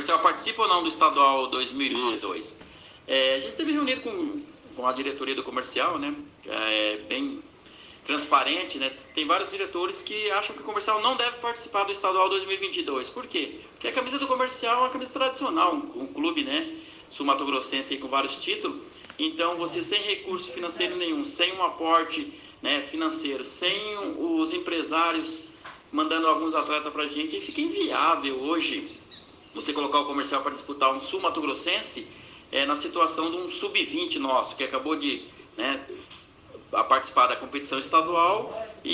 comercial participa ou não do estadual 2022? A gente esteve reunido com a diretoria do comercial, né? Bem transparente, né? Tem vários diretores que acham que o comercial não deve participar do estadual 2022. Por quê? Porque a camisa do comercial é uma camisa tradicional, um clube, né? Sul-mato-grossense aí com vários títulos. Então, você sem recurso financeiro nenhum, sem um aporte, né, financeiro, sem os empresários mandando alguns atletas pra gente, fica inviável hoje você colocar o comercial para disputar um sul-mato-grossense na situação de um sub-20 nosso, que acabou de, né, a participar da competição estadual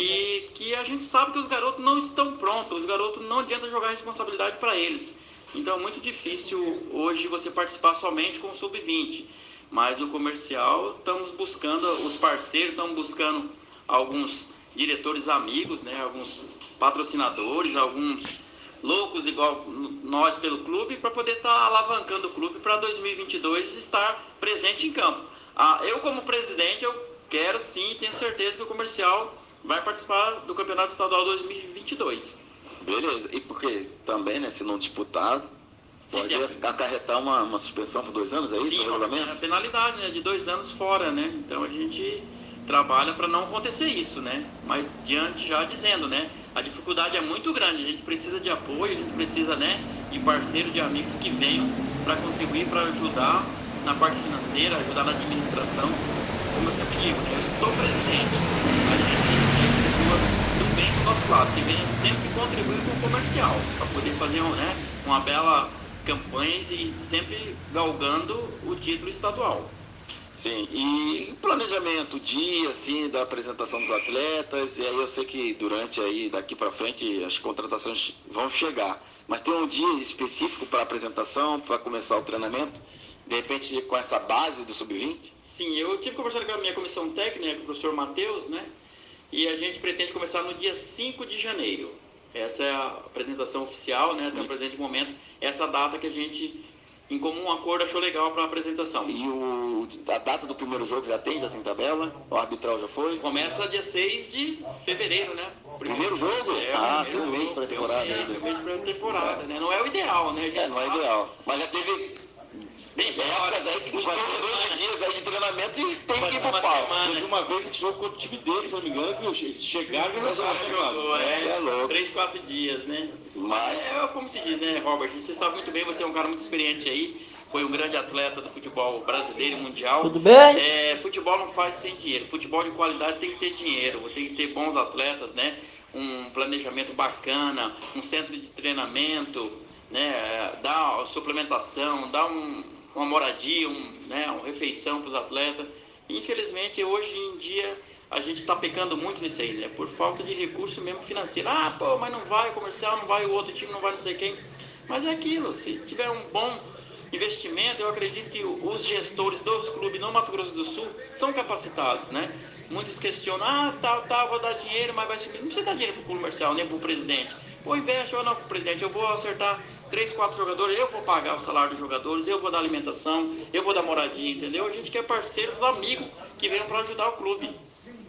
e que a gente sabe que os garotos não estão prontos, os garotos não adianta jogar responsabilidade para eles. Então é muito difícil hoje você participar somente com o sub-20, mas o comercial estamos buscando, os parceiros estão buscando alguns diretores amigos, né, alguns patrocinadores, alguns loucos igual nós pelo clube, para poder estar alavancando o clube para 2022 estar presente em campo. Eu como presidente, eu quero sim, tenho certeza que o comercial vai participar do Campeonato Estadual 2022. Beleza, e porque também, né, se não disputar, pode acarretar uma suspensão por 2 anos, é isso? Sim, o regulamento? a penalidade, né, de 2 anos fora, né? Então a gente trabalha para não acontecer isso, né? Mas diante já dizendo, né? A dificuldade é muito grande, a gente precisa de apoio, a gente precisa, né, de parceiros, de amigos que venham para contribuir, para ajudar na parte financeira, ajudar na administração. Como eu sempre digo, né, eu estou presidente, a gente tem pessoas do bem do nosso lado, que venham sempre contribuir com o comercial, para poder fazer uma bela campanha e sempre galgando o título estadual. Sim, e planejamento, dia, assim, da apresentação dos atletas, e aí eu sei que daqui para frente, as contratações vão chegar, mas tem um dia específico para apresentação, para começar o treinamento, de repente com essa base do sub-20? Sim, eu tive conversando com a minha comissão técnica, com o professor Matheus, né, e a gente pretende começar no dia 5 de janeiro. Essa é a apresentação oficial, né, até o presente momento, essa data que a gente, em comum acordo, achou legal para a apresentação. E a data do primeiro jogo já tem tabela? O arbitral já foi? Começa dia 6 de fevereiro, né? Primeiro jogo? Tem um mês para temporada. Tem um mês para temporada, né? Não é o ideal, né? Não é ideal. Mas já teve épocas aí que nos foram 12 dias aí de treinamento e tem que ir pro pau. Teve uma vez a gente jogou contra o time dele, se não me engano, que eles chegaram e já jogou. É louco. 3, 4 dias, né? Mas como se diz, né, Robert? Você sabe muito bem, você é um cara muito experiente aí. Foi um grande atleta do futebol brasileiro e mundial. Tudo bem? Futebol não faz sem dinheiro. Futebol de qualidade tem que ter dinheiro, tem que ter bons atletas, né? Um planejamento bacana, um centro de treinamento, né? Dar suplementação, dar uma moradia, uma refeição para os atletas. Infelizmente, hoje em dia, a gente está pecando muito nisso aí, né? Por falta de recurso mesmo financeiro. Mas não vai o comercial, não vai o outro time, não vai não sei quem. Mas é aquilo, se tiver um bom investimento, eu acredito que os gestores dos clubes no Mato Grosso do Sul são capacitados, né? Muitos questionam, vou dar dinheiro, mas vai subir. Não precisa dar dinheiro para o comercial, nem para o presidente. Investe ou não para o presidente, eu vou acertar 3, 4 jogadores, eu vou pagar o salário dos jogadores, eu vou dar alimentação, eu vou dar moradia, entendeu? A gente quer parceiros, amigos, que venham para ajudar o clube.